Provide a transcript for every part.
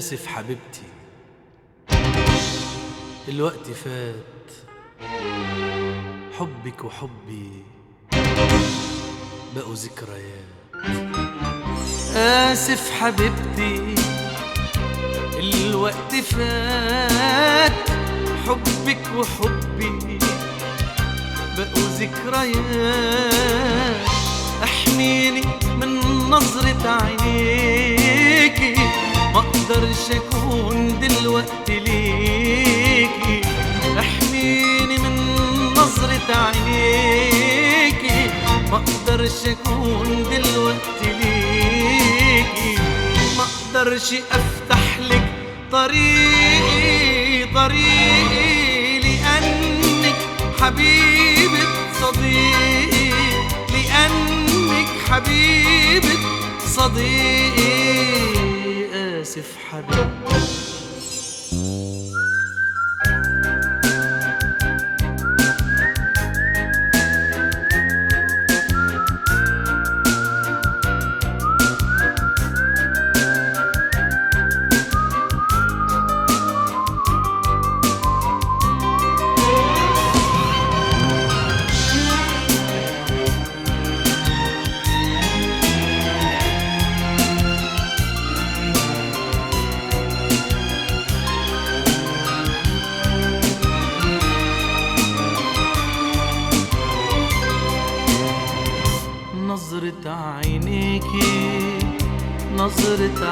آسف حبيبتي، الوقت فات، حبك وحبي بقوا ذكريات. آسف حبيبتي، الوقت فات، حبك وحبي بقوا ذكريات. احميني من نظرة عينيكي، ما اقدرش اكون دلوقتي ليكي. احميني من نظرة عينيكي، ما اقدرش اكون دلوقتي ليكي. ما اقدرش افتح لك طريقي لانك حبيبة صديقي، لانك حبيبة صديقي. آسف حبيبتي. نظرة عينيكي نظرة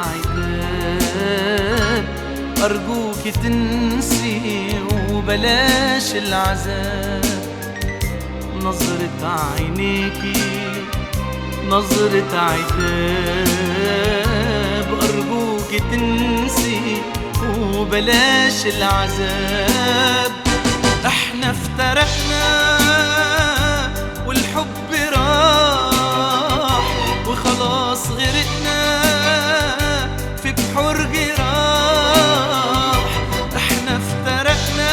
عتاب، أرجوك تنسي وبلاش العذاب. نظرة عينيكي نظرة عتاب، أرجوك تنسي وبلاش العذاب. احنا افترقنا والحب راح، وخلاص غرقنا في بحور جراح. احنا افترقنا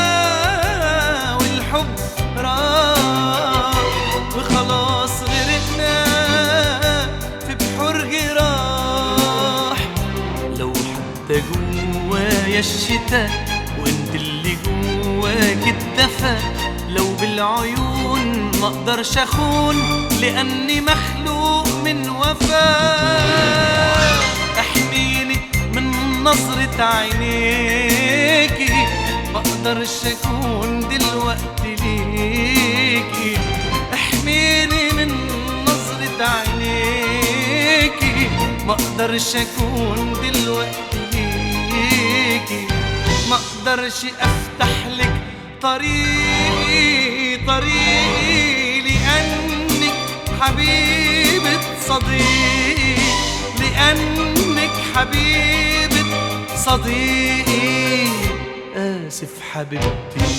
والحب راح، وخلاص غرقنا في بحور جراح. لو حتى جوايا الشتا وانت اللي جواك الدفا، لو بالعيون ما اقدرش اخون لاني مخلوق من وفاء. احميني من نظرة عينيكي، ما اقدرش اكون دلوقتي ليكي. احميني من نظرة عينيكي، ما اقدرش اكون دلوقتي ليكي. ما اقدرش افتح لك طريقي لأنك حبيبة صديقي، لأنك حبيبة صديقي. آسف حبيبتي.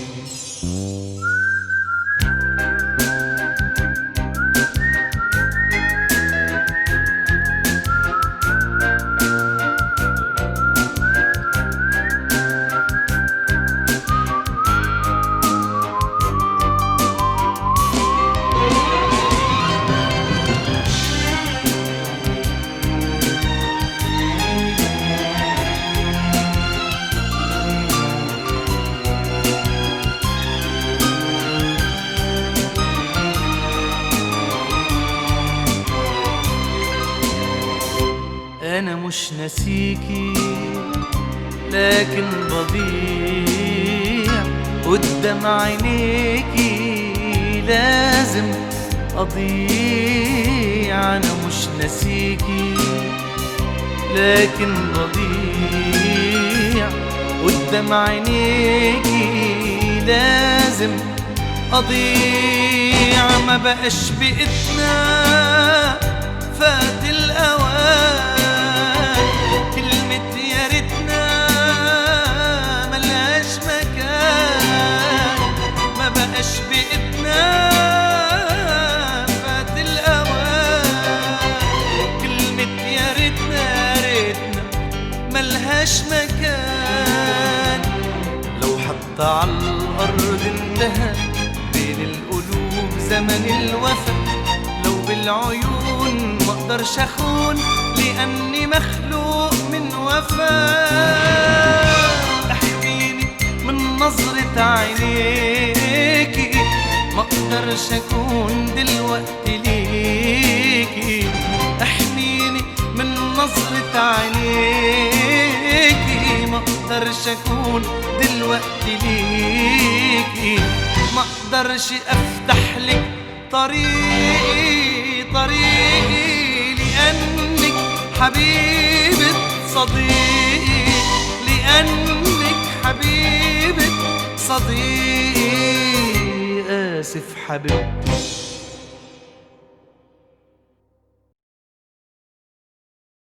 أنا مش ناسيكي لكن بضيع قدام عينيكي، لازم أضيع. أنا مش ناسيكي لكن بضيع قدام عينيكي، لازم أضيع. ما بقاش بإيدنا، فات الأوان. كلمة يا ريتنا ملهاش مكان، ما بقاش بإيدنا، فات الأوان. كلمة يا ريتنا ملهاش مكان. لو حتى عالأرض انتهى بين القلوب زمن الوفا، لو بالعيون ما اقدرش اخون لاني مخلوق من الوفاء. احميني من نظرة عينيكي، ما اقدرش اكون دلوقتي ليكي. احميني من نظرة عينيكي، ما اقدرش اكون دلوقتي ليكي. ما اقدرش افتح لك طريقي لانك حبيبة صديقي، لانك حبيبة صديقي. آسف حبيبتي.